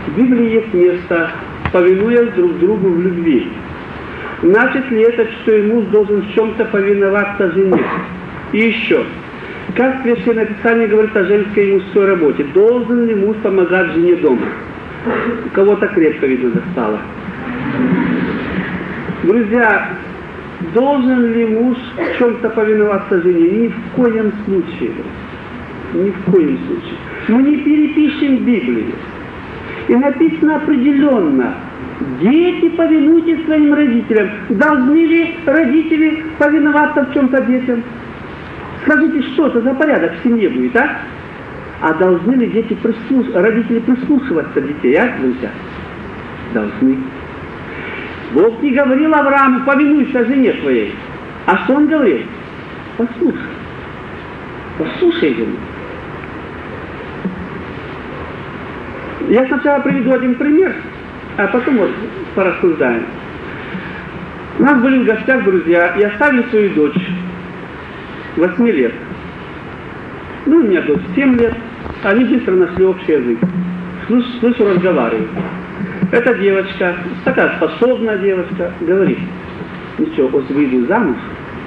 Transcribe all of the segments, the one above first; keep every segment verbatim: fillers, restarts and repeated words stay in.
В Библии есть место, повинуясь друг другу в любви. Значит ли это, что и муж должен в чем-то повиноваться жене? И еще. Как Священное Писание говорит о женской и мужской работе? Должен ли муж помогать жене дома? Кого-то крепко, видно, достало. Друзья, должен ли муж в чем-то повиноваться жене? Ни в коем случае. Ни в коем случае. Мы не перепишем Библию. И написано определенно: дети, повинуйтесь своим родителям. Должны ли родители повиноваться в чем-то детям? Скажите, что это за порядок в семье будет, а? А должны ли дети прислуш... родители прислушиваться детей, а, друзья? Должны. Бог не говорил Аврааму: повинуйся жене твоей. А что он говорил? Послушай. Послушай жену. Я сначала приведу один пример, а потом вот порассуждаем. У нас были в гостях друзья и оставили свою дочь восьми лет. Ну, у меня дочь семь лет. Они быстро нашли общий язык. Слышу, слышу разговаривают. Эта девочка, такая способная девочка, говорит: ничего, ось выйду замуж,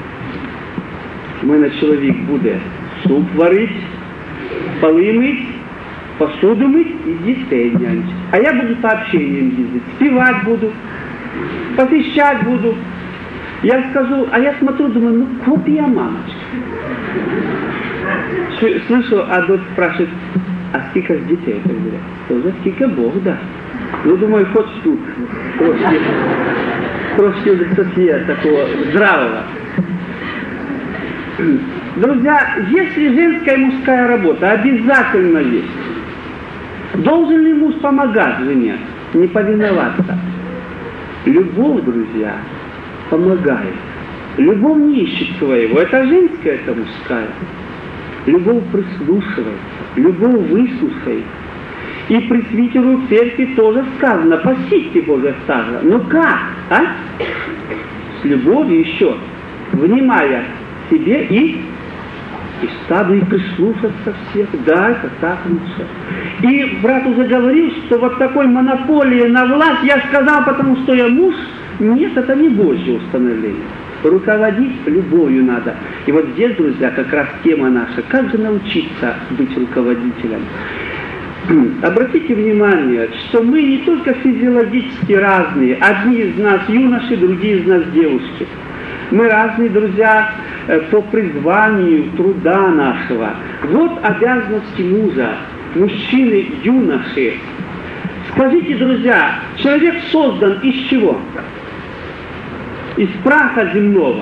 мене чоловік буде суп варить, поли мить, посуду мыть и детей нянчить. А я буду по общениям ездить, спевать буду, посещать буду. Я скажу, а я смотрю, думаю, ну копия мамочка. Слышу, а дочь спрашивает: а сколько ж детей? Я говорю: тоже сколько Бог даст. Ну, думаю, хоть тут трошки, трошки лицесия такого здравого. Друзья, если женская и мужская работа обязательно есть, должен ли муж помогать жене, не повиноваться? Любовь, друзья, помогает. Любовь не ищет своего. Это женская, это мужская. Любовь прислушивается, любовь выслушает. И пресвитеру церкви тоже сказано: пасите Божие стадо. Но как? А? С любовью еще, внимая себе и, и стаду, и прислушаться всех. Да, это так лучше. И брат уже говорил, что вот такой монополии на власть, я сказал, потому что я муж. Нет, это не Божье установление. Руководить любовью надо. И вот здесь, друзья, как раз тема наша: как же научиться быть руководителем? Обратите внимание, что мы не только физиологически разные. Одни из нас юноши, другие из нас девушки. Мы разные, друзья, по призванию труда нашего. Вот обязанности мужа, мужчины, юноши. Скажите, друзья, человек создан из чего? Из праха земного.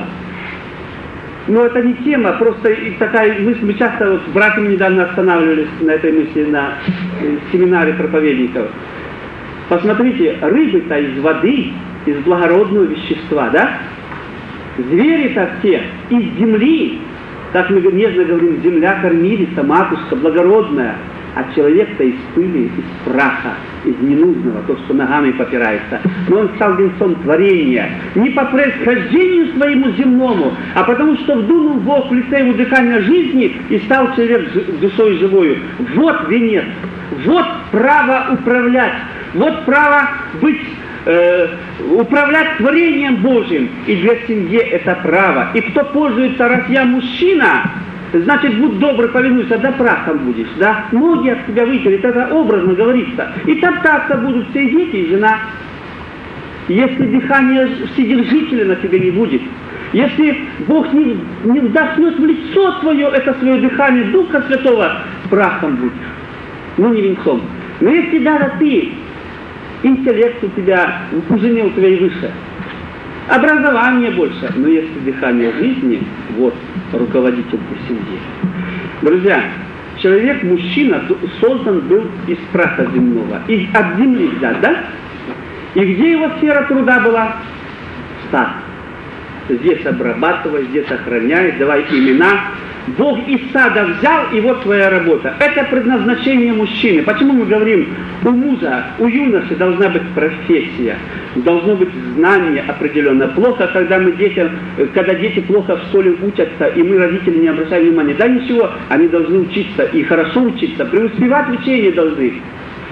Но это не тема, просто такая мысль. Мы часто, вот с братьями недавно останавливались на этой мысли на семинаре проповедников. Посмотрите, рыбы-то из воды, из благородного вещества, да? Звери-то все из земли, так мы нежно говорим, земля кормилица, матушка благородная, а человек-то из пыли, из праха, из ненужного, то, что ногами попирается. Но он стал венцом творения. Не по происхождению своему земному, а потому что вдунул Бог в лице его дыхания жизни и стал человек душой живою. Вот венец. Вот право управлять. Вот право быть, э, управлять творением Божьим. И для семьи это право. И кто пользуется, раз я мужчина, значит, будь добр, повинуйся, да прахом будешь, да? Ноги от тебя вытереть, это образно говорится. И топтаться будут все дети и жена. Если дыхание вседержителя на тебе не будет, если Бог не, не вдохнет в лицо твое это свое дыхание Духа Святого, прахом будешь. Ну, не венцом. Но если даже ты, интеллект у тебя, у жены у тебя и выше, образование больше, но если дыхание жизни, вот, руководитель для семьи. Друзья, человек, мужчина, создан был из праха земного, из, от земли взят, да? И где его сфера труда была? Стад. Здесь обрабатывай, здесь охраняй, давай имена. Бог из сада взял, и вот твоя работа. Это предназначение мужчины. Почему мы говорим, у мужа, у юноши должна быть профессия, должно быть знание определенное. Плохо, когда мы детям, когда дети плохо в школе учатся, и мы, родители, не обращаем внимания. Да ничего, они должны учиться, и хорошо учиться, преуспевать в учении должны.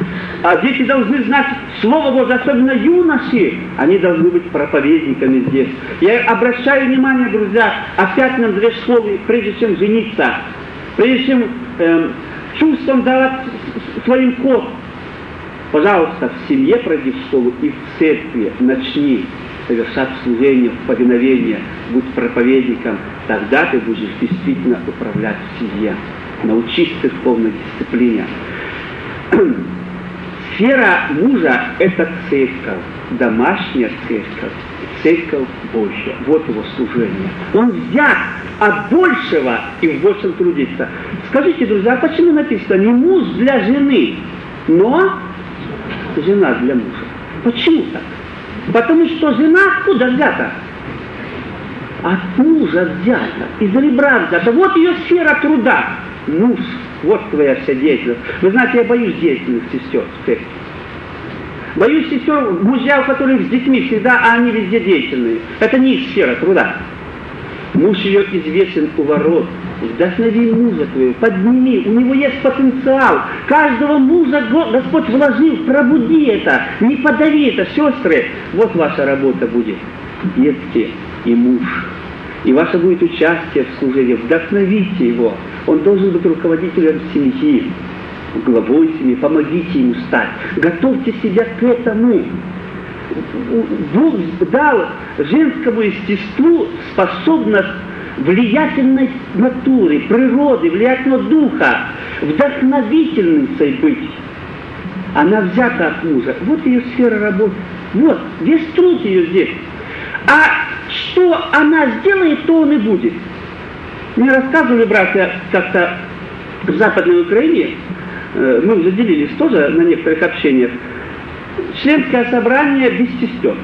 А дети должны знать Слово Божие, особенно юноши. Они должны быть проповедниками здесь. Я обращаю внимание, друзья, опять нам две школы, прежде чем жениться, прежде чем э, чувством давать своим ход. Пожалуйста, в семье пройди в школу и в церкви начни совершать служение, повиновение, будь проповедником. Тогда ты будешь действительно управлять в семье. Научись церковной дисциплине. Сфера мужа – это церковь, домашняя церковь, церковь Божья. Вот его служение. Он взят от большего и в большем трудится. Скажите, друзья, а почему написано не муж для жены, но жена для мужа? Почему так? Потому что жена откуда взята? От мужа взята, из ребра взята. Вот ее сфера труда. Муж, вот твоя вся деятельность. Вы знаете, я боюсь деятельных сестер в церкви. Боюсь сестер, мужья, у которых с детьми всегда, а они везде деятельные. Это не их сфера труда. Муж ее известен у ворот. Вдохнови мужа твоего, подними, у него есть потенциал. Каждого мужа Господь вложил, пробуди это, не подави это, сестры. Вот ваша работа будет, детки и муж. И ваше будет участие в служении, вдохновите его. Он должен быть руководителем семьи, главой семьи, помогите ему стать. Готовьте себя к этому. Бог дал женскому естеству способность влиятельной натуры, природы, влиятельного духа, вдохновительницей быть. Она взята от мужа. Вот ее сфера работы. Вот, весь труд ее здесь. А что она сделает, то он и будет. Мне рассказывали братья как-то в Западной Украине, мы уже делились тоже на некоторых общениях, членское собрание без сестер.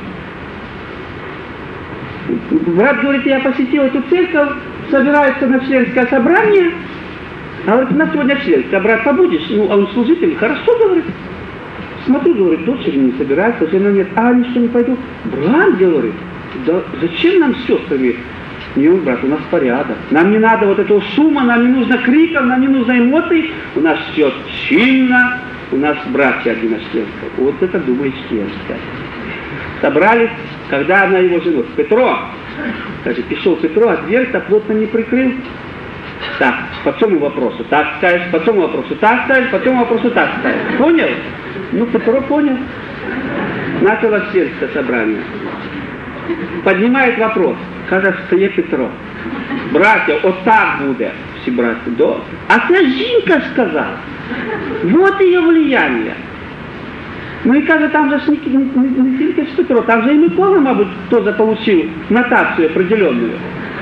Брат говорит, я посетил эту церковь, собирается на членское собрание, а вот у нас сегодня членское, брат, побудешь? Ну, а он служитель, хорошо, говорит. Смотрю, говорит, дочери не собирается, жена нет, а они что, не пойдут? Брат, говорит, да зачем нам с сестрами? Нет, брат, у нас порядок. Нам не надо вот этого шума, нам не нужно криков, нам не нужно эмоций. У нас все чинно, у нас братья одиночленская. Вот это, думаю, членская. Собрались, когда она его жену. Петро, кстати, пришел Петро, а дверь-то плотно не прикрыл. Так, по цьому вопросу так ставишь, по цьому вопросу так ставишь, по цьому вопросу так ставишь. Понял? Ну, Петро понял. Началось членское собрание. Поднимает вопрос. Каже, встає Петро. Братья, отак буде. Всі братья, да. А це жінка сказала. Вот ее влияние. Ну и каже, там же не, не, не тільки ж Петро, там же и Микола, мабуть, тоже получил нотацию определенную.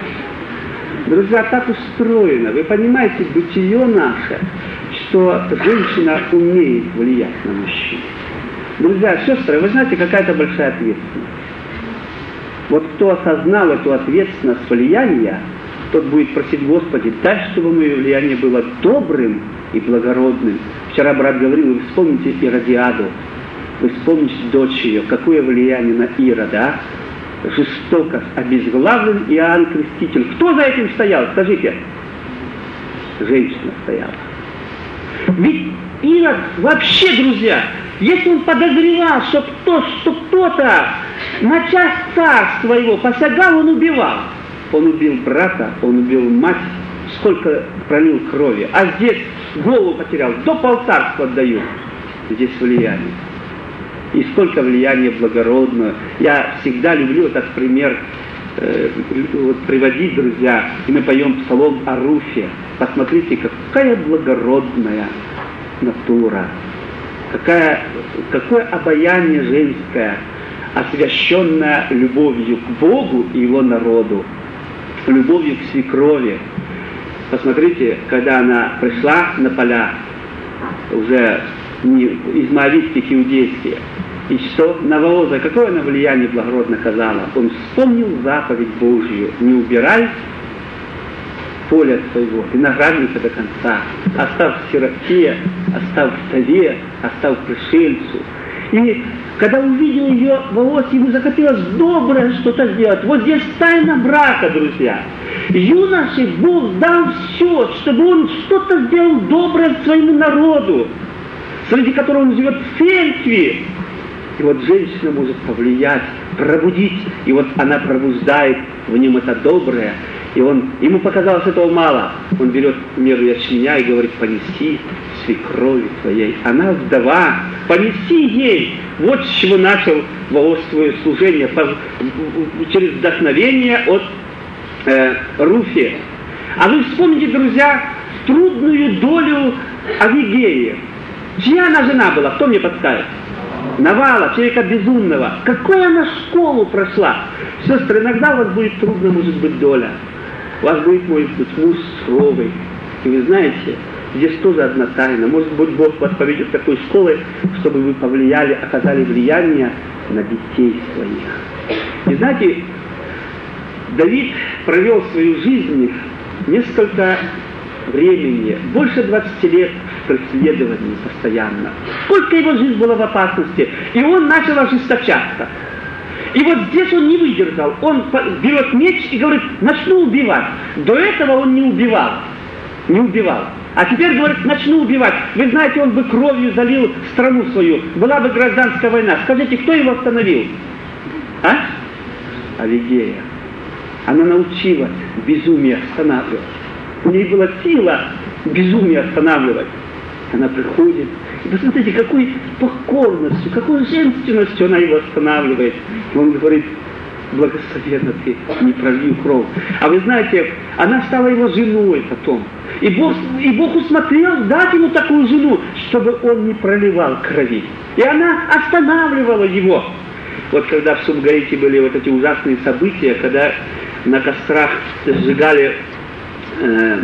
Друзья, так устроено. Вы понимаете, бытие наше, что женщина умеет влиять на мужчину. Друзья, сестры, вы знаете, какая-то большая ответственность. Вот кто осознал эту ответственность влияния, тот будет просить, Господи, дай, чтобы мое влияние было добрым и благородным. Вчера брат говорил, вы вспомните Иродиаду, вы вспомните дочь ее, какое влияние на Ирода, а? Жестокость, обезглавлен Иоанн Креститель. Кто за этим стоял, скажите? Женщина стояла. Ведь Ирод вообще, друзья, если он подозревал, что, кто, что кто-то на часть царства его посягал, он убивал. Он убил брата, он убил мать, сколько пролил крови. А здесь голову потерял, до полцарства отдают. Здесь влияние. И сколько влияния благородного. Я всегда люблю этот пример э, вот, приводить, друзья. И мы поем псалом о Руфе. Посмотрите, какая благородная натура. Какая, какое обаяние женское, освященное любовью к Богу и Его народу, любовью к свекрови. Посмотрите, когда она пришла на поля, уже не из моавитских иудейских, и что Навооза, какое она влияние благородно казала, он вспомнил заповедь Божью: не убирай поле своего, виноградника до конца, оставь в сироте, оставь в вдове, оставь пришельцу. И когда увидел ее Вооз, ему захотелось доброе что-то сделать. Вот здесь тайна брака, друзья. Юноше Бог дал все, чтобы он что-то сделал доброе своему народу. среди которого он живет в церкви. И вот женщина может повлиять, пробудить, и вот она пробуждает в нем это доброе, и он, ему показалось этого мало. Он берет меру ячменя и говорит: понеси свекрови твоей. Она вдова, понеси ей. Вот с чего начал Воос свое служение, по, через вдохновение от э, Руфи. А вы вспомните, друзья, трудную долю Авигеи. Чья она жена была? Кто мне подскажет? Навала, человека безумного. Какую она школу прошла? Сестры, иногда у вас будет трудно, может быть, доля. У вас будет, может быть, муж суровый. И вы знаете, здесь тоже одна тайна. Может быть, Бог вас поведет такой школой, чтобы вы повлияли, оказали влияние на детей своих. И знаете, Давид провел свою жизнь несколько времени, больше двадцати лет в преследовании постоянно. Сколько его жизнь была в опасности. И он начал ожесточаться. И вот здесь он не выдержал. Он берет меч и говорит: начну убивать. До этого он не убивал. Не убивал. А теперь говорит: начну убивать. Вы знаете, он бы кровью залил страну свою. Была бы гражданская война. Скажите, кто его остановил? А? Авигея. Она научилась безумие останавливать. У ней была сила безумие останавливать. Она приходит. И посмотрите, какой покорностью, какой женственностью она его останавливает. И он говорит: благословенна ты, не пролью кровь. А вы знаете, она стала его женой потом. И Бог, и Бог усмотрел дать ему такую жену, чтобы он не проливал крови. И она останавливала его. Вот когда в Сумгаите были вот эти ужасные события, когда на кострах сжигали э,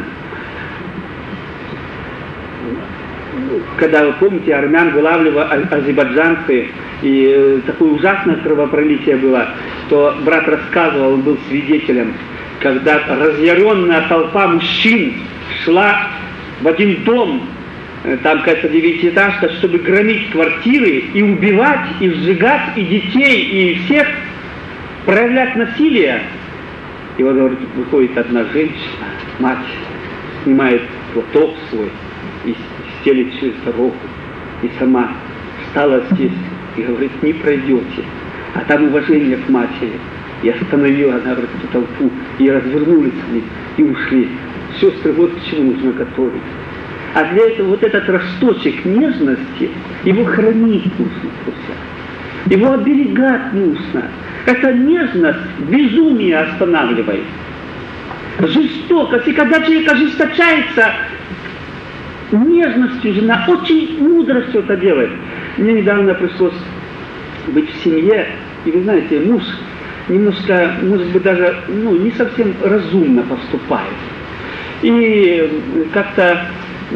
когда, вы помните, армян вылавливали азербайджанцы, и э, такое ужасное кровопролитие было, что брат рассказывал, он был свидетелем, когда разъяренная толпа мужчин шла в один дом, э, там какая-то девятиэтажка, чтобы громить квартиры и убивать, и сжигать и детей, и всех, проявлять насилие. И вот, говорит, выходит одна женщина, мать, снимает платок свой и стелит через дорогу, и сама встала здесь и говорит: не пройдете. А там уважение к матери. И остановила, она говорит, эту толпу, и развернулись они, и ушли. Сестры, вот к чему нужно готовить. А для этого вот этот росточек нежности, его хранить нужно, друзья. Его оберегать нужно. Эта нежность безумие останавливает. Жестокость. И когда человек ожесточается, нежностью жена очень мудро все это делает. Мне недавно пришлось быть в семье, и вы знаете, муж немножко, может быть, даже ну, не совсем разумно поступает. И как-то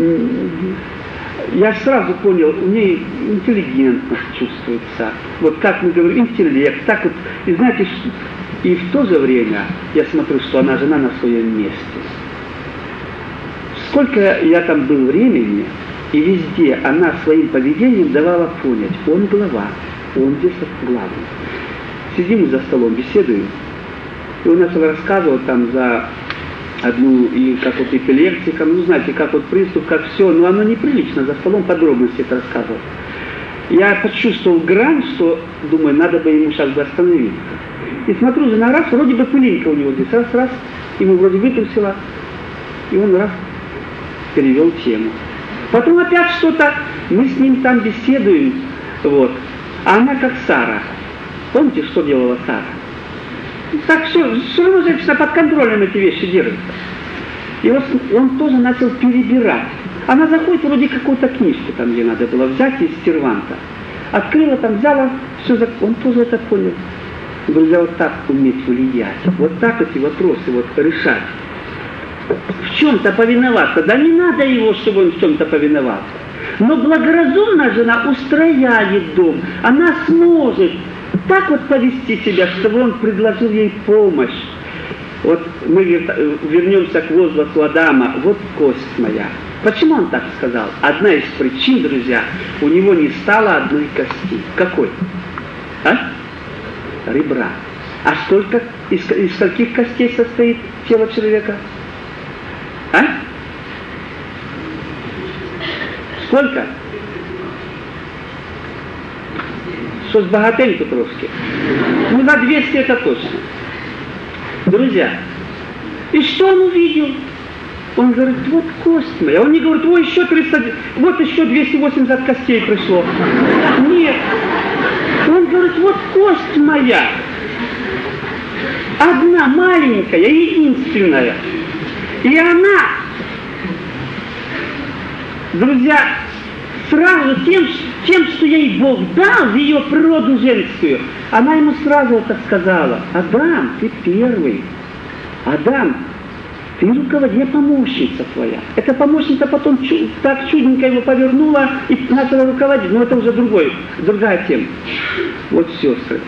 я сразу понял, у нее интеллигентность чувствуется. Вот как мы говорим, интеллект, так вот. И знаете, и в то же время я смотрю, что она жена на своем месте. Сколько я там был времени, и везде она своим поведением давала понять: он глава, он здесь главный. Сидим мы за столом, беседуем, и он начал рассказывать там за одну, и как вот эпилептикам, ну знаете, как вот приступ, как все, но оно неприлично, за столом подробности это рассказывал. Я почувствовал грань, что, думаю, надо бы ему сейчас бы остановиться. И смотрю, жена раз, вроде бы пылинка у него здесь, раз, раз, ему вроде вытрусила, и он раз перевел тему. Потом опять что-то, мы с ним там беседуем, вот, а она как Сара. Помните, что делала Сара? Так все, все равно женщина под контролем эти вещи держится. И вот он тоже начал перебирать. Она заходит, вроде какую-то книжку там, где надо было взять из серванта. Открыла там, взяла, все, он тоже это понял. Друзья, вот так уметь влиять. Вот так эти вопросы вот решать. В чем-то повиноваться. Да не надо его, чтобы он в чем-то повиновался. Но благоразумная жена устрояет дом. Она сможет так вот повести себя, чтобы он предложил ей помощь. Вот мы вернемся к возгласу Адама. Вот кость моя. Почему он так сказал? Одна из причин, друзья, у него не стало одной кости. Какой? А? Ребра. А сколько, из, из скольких костей состоит тело человека? А? Сколько? что с богатеньку трошки. Ну, на двести это точно. Друзья, и что он увидел? Он говорит, вот кость моя. Он не говорит, ой, еще триста, вот еще двести восемьдесят костей пришло. Нет. Он говорит, вот кость моя. Одна, маленькая, единственная. И она, друзья, сразу тем, тем, что ей Бог дал в ее природу женскую, она ему сразу это сказала: Адам, ты первый. Адам, ты руководитель, помощница твоя. Эта помощница потом чу- так чудненько его повернула и начала руководить. Но это уже другой, другая тема. Вот, сестры,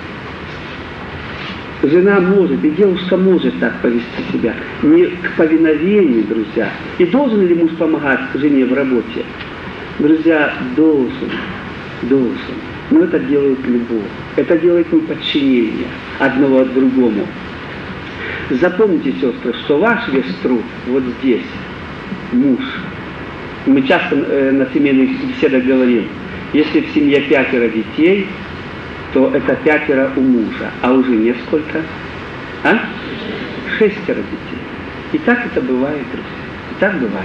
жена может, и девушка может так повести себя. Не к повиновению, друзья. И должен ли муж помогать жене в работе? Друзья, должен, должен. Но это делает любовь. Это делает не подчинение одного от другому. Запомните, сестры, что ваш весь труд вот здесь, муж. Мы часто э, на семейных беседах говорим, если в семье пятеро детей, то это пятеро у мужа, а у жены сколько? А? Шестеро детей. И так это бывает, друзья. И так бывает.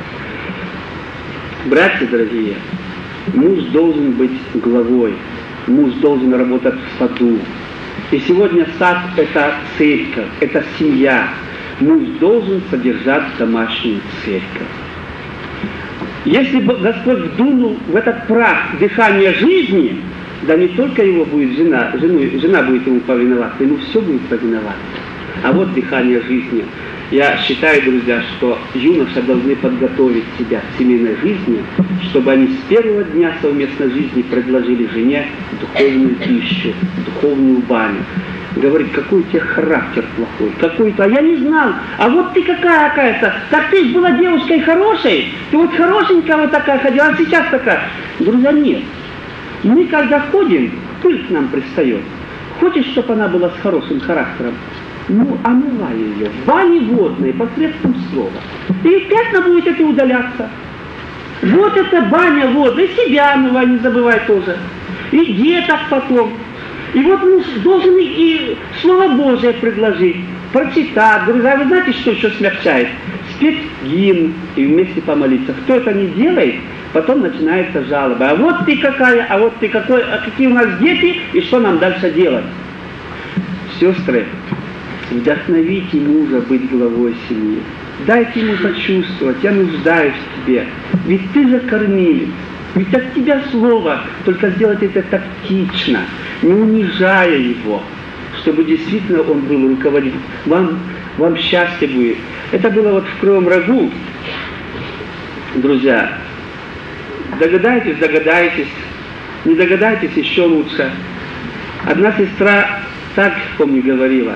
Братья дорогие, муж должен быть главой, муж должен работать в саду. И сегодня сад – это церковь, это семья. Муж должен содержать домашнюю церковь. Если бы Господь вдунул в этот прах дыхание жизни, да не только его будет жена, жену, жена будет ему повиноваться, ему все будет повиноваться. А вот дыхание жизни. Я считаю, друзья, что юноши должны подготовить себя к семейной жизни, чтобы они с первого дня совместной жизни предложили жене духовную пищу, духовную баню. Говорит, какой у тебя характер плохой, какой-то, а я не знал, а вот ты какая какая-то, так ты же была девушкой хорошей, ты вот хорошенькая вот такая ходила, а сейчас такая. Друзья, нет. Мы когда ходим, пыль к нам пристает. Хочешь, чтобы она была с хорошим характером? Ну, омывай ее в бане водной посредством слова. И пятна будет это удаляться. Вот эта баня водная, себя омывай, не забывай тоже. И деток потом. И вот муж должен и Слово Божие предложить, прочитать. Друзья, вы знаете, что еще смягчает? Спеть гимн и вместе помолиться. Кто это не делает, потом начинается жалоба. А вот ты какая, а вот ты какой, а какие у нас дети, и что нам дальше делать? Сестры, вдохновите мужа быть главой семьи. Дайте ему почувствовать, я нуждаюсь в тебе. Ведь ты же кормилец. Ведь от тебя слово, только сделать это тактично, не унижая его, чтобы действительно он был руководителем. Вам, вам счастье будет. Это было вот в Кривом Рогу. Друзья, догадаетесь, догадаетесь, не догадаетесь, еще лучше. Одна сестра так, помню, говорила.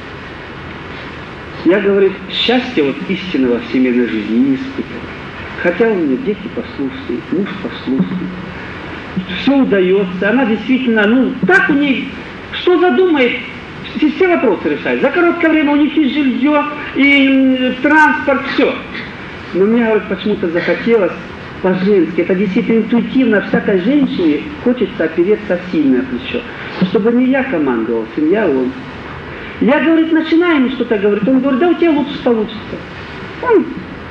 Я, говорит, счастья вот истинного в семейной жизни не испытывала. Хотя у меня дети послушные, муж послушный. Все удается. Она действительно, ну, так у ней, что задумает, все вопросы решает. За короткое время у них и жилье, и транспорт, все. Но мне, говорит, почему-то захотелось по-женски. Это действительно интуитивно. Всякой женщине хочется опереться в сильное плечо. Чтобы не я командовал, семья он. Я, говорит, начинаю ему что-то говорить. Он говорит, да у тебя лучше получится. Он...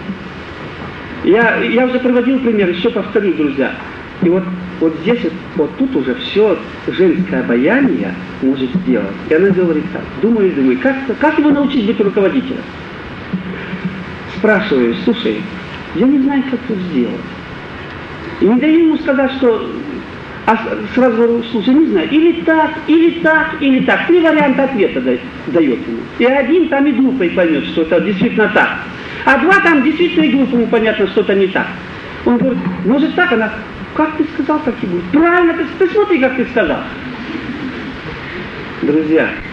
Я, я уже приводил пример, еще повторю, друзья. И вот, вот здесь, вот, вот тут уже все женское обаяние может сделать. И она говорит так, думаю, думаю, как, как его научить быть руководителем? Спрашиваю, слушай, я не знаю, как это сделать. И не даю ему сказать, что... А сразу говорю, слушай, не знаю, или так, или так, или так. Три варианта ответа дает ему. И один там и глупый поймет, что это действительно так. А два там действительно и глупому понятно, что это не так. Он говорит, может так? Она, как ты сказал, так и будет. Правильно, ты, ты смотри, как ты сказал. Друзья,